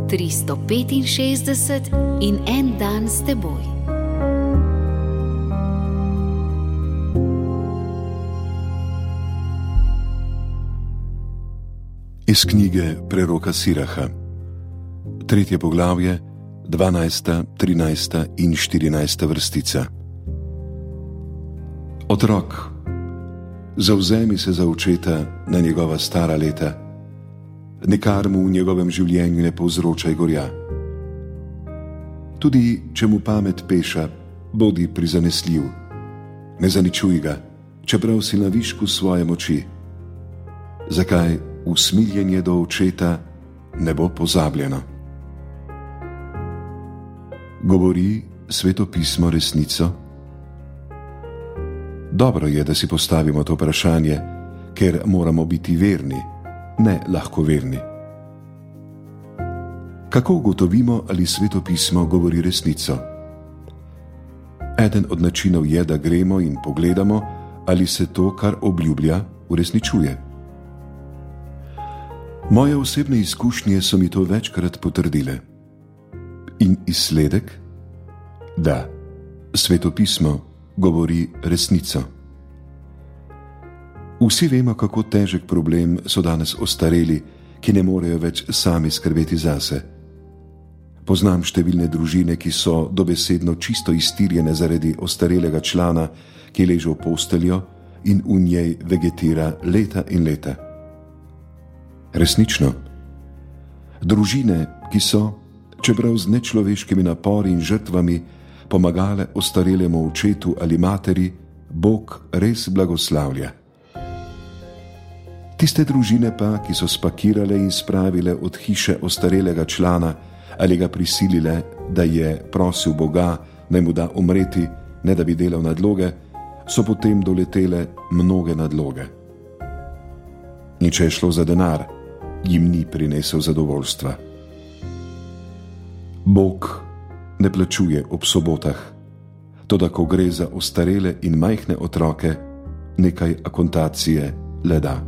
365 in en dan s teboj. Iz knjige preroka Siraha, 3. poglavje, 12., 13. in 14. vrstica. Otrok, zavzemi se za očeta na njegova stara leta, nikar mu v njegovem življenju ne povzročaj gorja. Tudi če mu pamet peša, bodi prizanesljiv, ne zaničuj ga, čeprav si na višku svoje moči. Zakaj usmiljenje do očeta ne bo pozabljeno? Govori Sveto pismo resnico? Dobro je, da si postavimo to vprašanje, ker moramo biti verni, ne lahkoverni. Kako ugotovimo, ali Sveto pismo govori resnico? Eden od načinov je, da gremo in pogledamo, ali se to, kar obljublja, uresničuje. Moje osebne izkušnje so mi to večkrat potrdile. In izsledek? Da, Sveto pismo govori resnico. Vsi vemo, kako težek problem so danes ostareli, ki ne morejo več sami skrbeti zase. Poznam številne družine, ki so dobesedno čisto iztirjene zaradi ostarelega člana, ki leže v posteljo in v njej vegetira leta in leta. Resnično, družine, ki so, čeprav z nečloveškimi napori in žrtvami, pomagale ostarelemu očetu ali materi, Bog res blagoslavlja. Tiste družine pa, ki so spakirale in spravile od hiše ostarelega člana ali ga prisilile, da je prosil Boga, naj mu da umreti, ne da bi delal nadloge, so potem doletele mnoge nadloge. In če je šlo za denar, jim ni prinesel zadovoljstva. Bog ne plačuje ob sobotah, toda ko gre za ostarele in majhne otroke, nekaj akontacije le da.